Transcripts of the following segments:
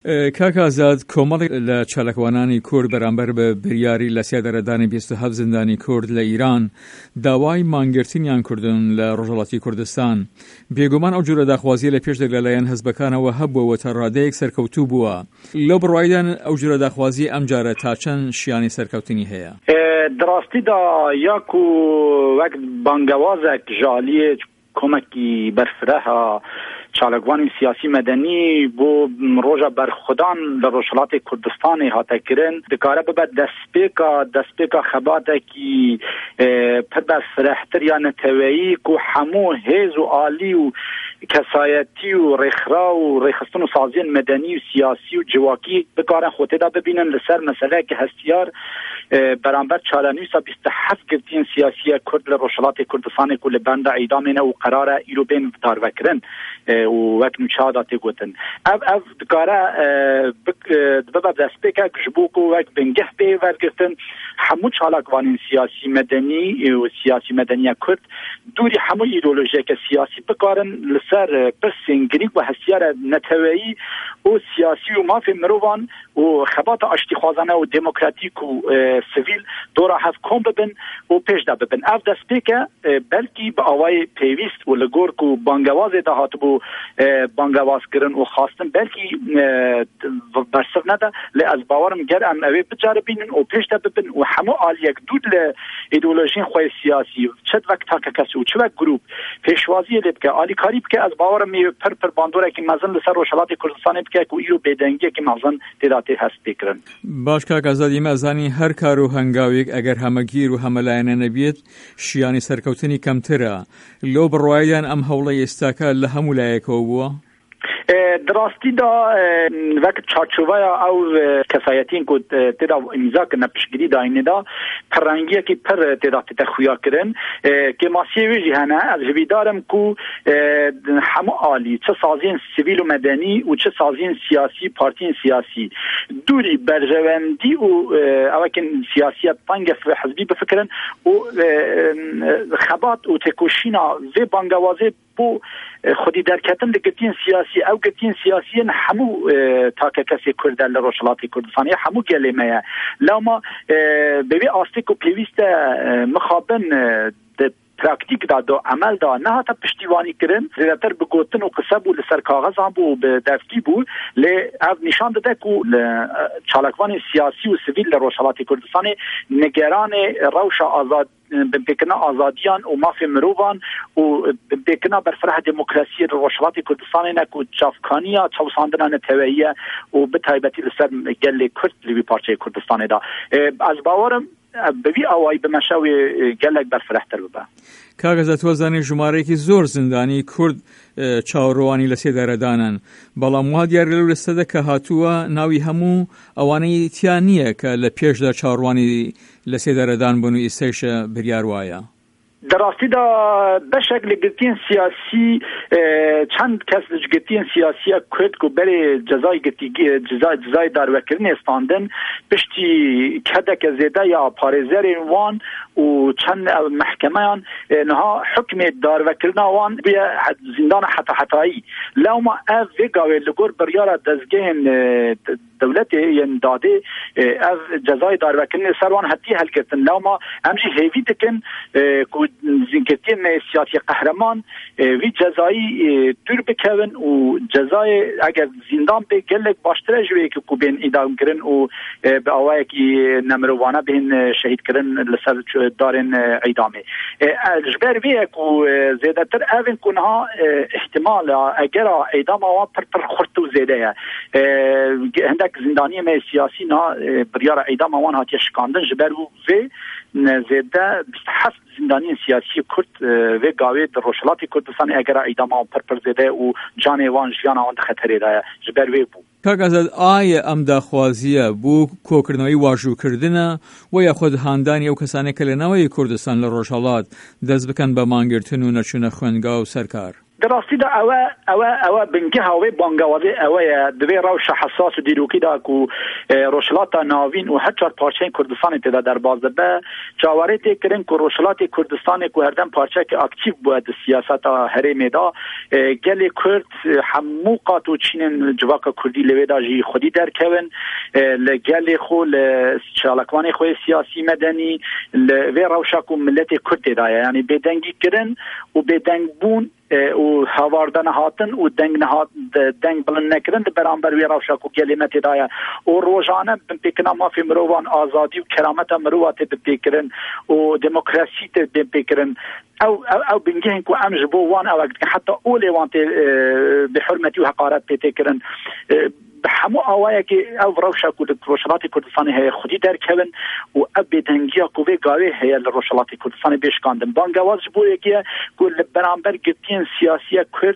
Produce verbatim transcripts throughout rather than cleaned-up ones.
کاک ئازاد، کۆمەڵێک لە چالاکوانانی کورد بەرامبەر بە بریاری لە سێدەرەدانی بیست و هەفت زیندانی کورد لە ئیران داوای مانگرتنیان کردن لە ڕۆژهەڵاتی کوردستان. بێگومان ئەو جۆرە داخوازیە لە پێشدا لەلایەن هەزبەکانەوە هەبووە تا ڕادەیەک سەرکەوتوو بووە. لەو بڕوایدان ئەو جۆرە داخوازی ئەم جارە تا چەند شیانی سەرکەوتنی هەیە؟ دراستیدا یاک و وەک بانگەوازێک ژالیە کۆمەکی بەرفرەها چالکوانی سیاسی مدنی بو روژا برخودان در روشلات کردستان هاته کرن دکاره ببد دستپیکا دستپیکا خباته کی پر برفرهتر یا نتوایی که همو هیز و آلی و کسایتی و رخرا و رخستون و سازی مدنی و سیاسی و جواکی بکارن خودت دا ببینن لسر مسئله که هستیار برانبر چالنویسا بیست هفت گفتین سیاسی کرد لروشلات کردستان کل بند ایدامینه و قرار ایرو بین دار وکرن و وقت مشاهداتی گوتن اف اف دکاره ببب دستپیکا کشبوک و وقت بنگه بی ورگفتن همو چالکوانین سیاسی مدنی و سیاسی مدنی کرد دوری همو ایدولوژی که سیاسی بکارن لسر پرسنگریک و هستیار نتوایی و سیاسی و مافی مروان و خبات اشتی خوازانه و دموکراتیک و سیویل دورا هف کم ببن و پیش دا ببن اف دستپیکا بلکی با آوای پیویست و لگورک و بانگواز دهات بو بانگواز کرن و خواستن بلکی برسف نده لی از باورم گر ام اوی بجاره بینن و پیش دا ببن و همو آلیک دود لی ایدولوژین خواه سیاسی چد وقت تاکه کسی و چه وقت گروپ پیشوازی لی بکه آلی کاری بکه از باورم می پر پر باندوره که مزن لسر روشلات کردستان بکه که ایرو بیدنگی که مزن دیداتی هست بکرن. باش کاک ئازاد ئیمەزانی هەر کار و هەنگاوێک ئەگەر هەمەگیر و هەمەلایەنە نەبێت شیانی سەرکەوتنی کەمترە. لەو بڕوایدان ئەم هەوڵە ئێستاکە لە هەموو لایەکەوە بووە؟ دراستی دا وقت چارچوبه او کسایتین که تیدا امضا کنه پشگیری دا اینه دا پرنگیه که پر تیدا تخویا کرن که ماسیه ویجی هنه از جویدارم که همه آلی چه سازین سیویل و مدنی و چه سازین سیاسی پارتین سیاسی دوری برجواندی و اوکن سیاسیت پنگ حزبی بفکرن و خبات و تکوشینا و بانگوازه بو خودی درکتن دگتین سیاسی او گتین سیاسیین همو تاکه کسی کرد در روشلاتی کردستانی همو گلیمه لما ببی آستیک و پیویست مخابن پراکتیک دا دو عمل دا نه حتی پشتیوانی کرن زیادتر بگوتن و قصه بو لسر کاغذ هم بو دفتی بو لی او نشان داده که چالکوان سیاسی و سیویل لروشلاتی کردستانی نگران روش آزاد بکنا آزادیان و مافی مروان و بکنا برفرح دموکراسی روشلات کردستان نکو چافکانیا چوساندن نتویه و به تایبتی لسر گل کرد لیوی پارچه کردستان دا از باورم بوی آوائی بمشاوی گلک برفرحتر ببا. کاک ئازاد تۆزانی ژمارەیەکی زۆر زیندانی کورد چاوەڕوانی لە سێدارەدانن بەڵام وا دیار لەو لەستەدا کە هاتووە ناوی هەموو ئەوانەی تیان نییە کە لە پێشدا چاوەڕوانی لە سێدارەدان بوون و ئێستایشە بریار وایە. دراستی دا بشک لگتین سیاسی چند کس لگتین سیاسی کرد که بری جزای گتی جزای جزای داروکرین استاندن پشتی کدک زیده یا پارزر وان و چند محکمه نها حکم داروکرین وان بیا زندان حتی حتایی لما اف وگاوی لگور بریار دزگین دولت یعنی داده اف جزای داروکرین سروان حتی حل کردن لما همچی هیوی دکن که زنکتین سیاسی قهرمان وی جزایی دور بکون و جزای اگر زندان به گلک باشتره جوی که کو بین ادام کرن و به آوایی که نمروانه بین شهید کرن لسر دارن ایدامه جبر وی که زیده تر اوین کنها احتمال اگر ایدام آوان پر پر خورتو زیده هندک زندانی میں سیاسی نا بریار ایدام آوان هاتی شکاندن جبر وی زیده بیست هفت زندانی سیاسی کرد و گاوی در روشلاتی کردستان اگر ایدام آن پر پر زیده و جان وان جیان آن خطری داره جبر وی بو. کاک ئازاد ئایا ئەم داخوازیە بۆ کۆکردنەوەی واژووکردنە و یاخود هاندانی ئەو کەسانێک کە لە ناوەی کوردستان لە ڕۆژهەڵات دەست بکەن بە مانگرتن و نەچوونە خوێنگا و سەرکار؟ دراستی دا اوه اوه اوه بنگه هاوی بانگوازه اوه دوی روش حساس و دیروکی دا کو روشلات ناوین و هر چار پارچه کردستان تدا در باز به جاوره تکرین کو روشلات کردستان کو هردن پارچه که اکتیو بود سیاست هرمی دا گل کرد همو قاتو چین جواک کردی لویدا جی خودی در کون لگل خو لچالکوان خو سیاسی مدنی لوی روشا کو ملت کرد دا یعنی بدنگی کرن و بدنگ بون و هاواردن هاتن و دنگ نهات دنگ بلند نکردن برانبر وی روشا کو کلمت دایا و روزانه بپیکنا ما فی مروان آزادی و کرامت مروات بپیکرن و دموکراسی بپیکرن او او او بنجهن کو امج بوان او حتى اولي وانت بحرمتي وحقارات بتكرن بحمو آوایا که او روشا کود روشلاتی کردستانی هی خودی در کبن و ابی دنگیا کوی گاوی هی روشلاتی کردستانی بیشکاندن بانگواز بوده که کل برانبر گتین سیاسی کرد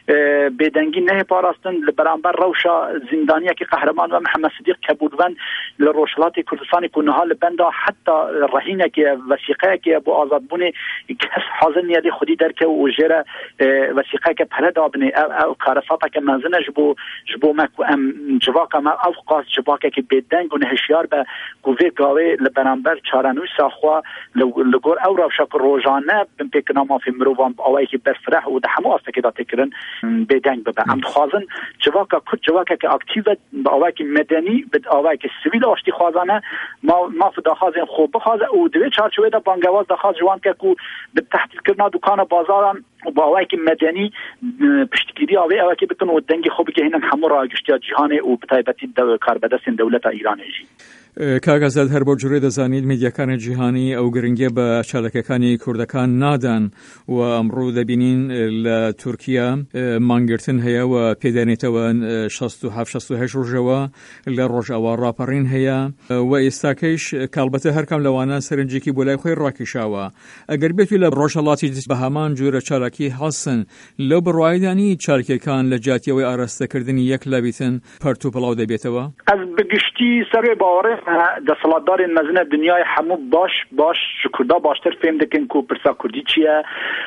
بدنگی نه پاراستن برانبر روشا زندانیه که قهرمان و محمد صدیق کبودون لروشلاتی کردستانی کنها لبندا حتی رهینه که وثیقه که بو آزاد بونه کس حاضر نیادی خودی در که و جره وثیقه که پردا بنه او کارساتا که منزنه جبو جبو مکو ام جواکا ما افقاس جواکا که بدنگ و نهشیار به گوه گاوه لبرانبر چارنوی ساخوا لگور او روشا که روزانه بمپیکنا ما فی مروان آوائی که برفرح و ده همو آسته که دا تکرن بدنگ ببه ام خوازن جواکا کد جواکا که اکتیو به آوائی که مدنی به آوائی که سویل آشتی خوازانه ما ما فدا خوازن خوب بخوازه و دوی چارچوه دا بانگواز دا خواز جوان که که به تحتیل کرنا دکان بازاران و با آوائی که مدنی پشتگیری آوائی آوائی که بکن و دنگی خوبی که هنن همو را گشتی جهان و بتایبەتی کاربەدەستین دەوڵەتە ئیرانێژی کاگازاد هەر بۆ جوڕێ دەزانیت میدیاکانی جیهانی ئەو گرنگیە بە چالەکەکانی کوردەکان نادان و ئەمڕۆ دەبینین لە تورکیا مانگرتن هەیە و پێدانێتەوە شەست و هەفت شەست و هەشت ڕۆژەوە لە ڕۆژئاوا ڕاپەڕین هەیە و ئێستاکەیش کاڵبەتە هەرکەم لەوانە سەرنجێکی بۆ لای خۆی ڕاکێشاوە ئەگەر بێت لە ڕۆژهەڵاتی بە هەمان جۆرە چالەکی هەڵسن لەو بڕوایدانی چالکەکان لە جاتیەوەی ئاراستەکردنی یەک لابیتن پەرت و پڵاو دەبێتەوە ئەس بگشتی سەرێ باوەڕێ دەسەڵاتدارên mezin دنیای هەموو باش باش کووردا باشتر فێم دەکەن کو پرسا کوردی چییە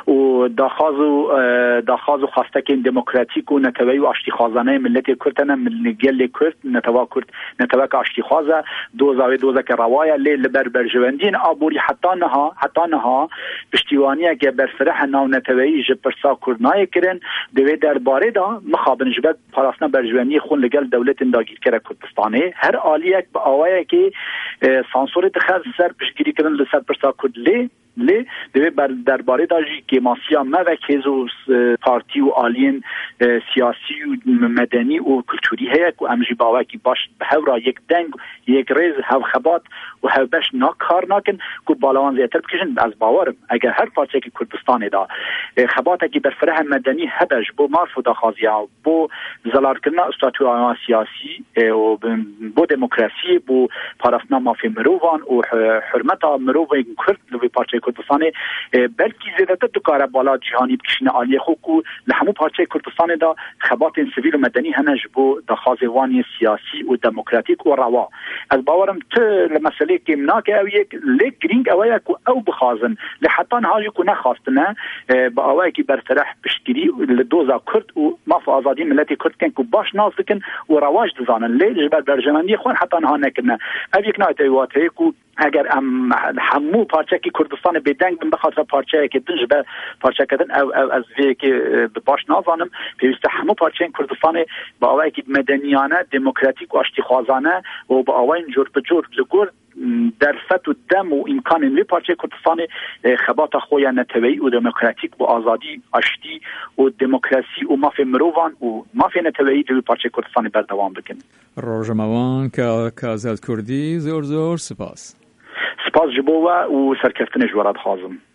و داخواز و داخواز و خواستەکەین دموکراتیک و نەتەوەی و ئاشتیخوازانەی ملەتی کوردەنە گەلێ کورد نەتەوا کورد نەتەوەکە ئاشتیخوازە دۆزاوێ دۆزەکە ڕەوایە لێ لەبەر بەرژەوەندین ئابووری حتا نەها حتا نەها پشتیوانیەکە بەرفرە ناو نەتەوەیی ji پرسا کورد نایەکردن دەوێت دەربارەیدا مخابن ji ber parastina berjivendiyê xwe ligel dewletên dagîrkera Kurdistanê her aliyek bi awayekê sansûrê dixer ser piştgirîkirin li ser pirsa Kurd lê lê divê derbarê da jî kêmasiya me ve kêz û partî û aliyên siyasî û medenî û kulturî heye ku em jî bawekî baş bi hewra yek deng yek rêz hevxebat û hevbeş nakar nakin ku balawan zêtir bikişin ez bawerim eger her parçekî Kurdistanê da xebatekî berfireh medenî hebe ji bo marf û daxwaziya bo zelarkirina statûya siyasî û bo demokrasiyê bo parastina mafê mirovan û hurmeta mirovên Kurd li vê parçeyê Kurdistanê belkî zêdetir dikare bala cîhanî bikişîne aliyê xwe ku li hemû parçeyê Kurdistanê da xebatên sivîl û medenî hene ji bo daxwazê wanê siyasî û demokratîk û rewa ez bawerim tu li meselê kêm nake ew yek lê girîng ew ye ku ew bixwazin li heta niha jî ku nexwastine bi awayekî berfireh piştgirî li doza Kurd û maf azadî milletê Kurd kirin ku baş nas dikin û rewaj dizanin lê ji ber berjemendiyê xwe heta niha nekirine ev yek nayê wat heye ku eger em hemû parçekî Kurdistanê bêdeng bin bixatir parçeyekê din ji ber parçeketin ew ew ez vêyekê bi baş nazanim pêwîst e hemû parçeyên Kurdistanê bi awayekî medeniyane demokratîk û aştîxwazane û bi awayên cor bi cor li gor derfet û dem û îmkanên vê parçeyê Kurdistanê xebata xwe ya neteweyî û demokratîk bi azadî aştî û demokrasî û mafê mirovan û mafê neteweyî di vê parçeyê Kurdistanê berdewam bikin. Rojnamewan Kazad Kurdî zor zor spas. Spas ji bo we û serkeftinê ji we re dixwazim.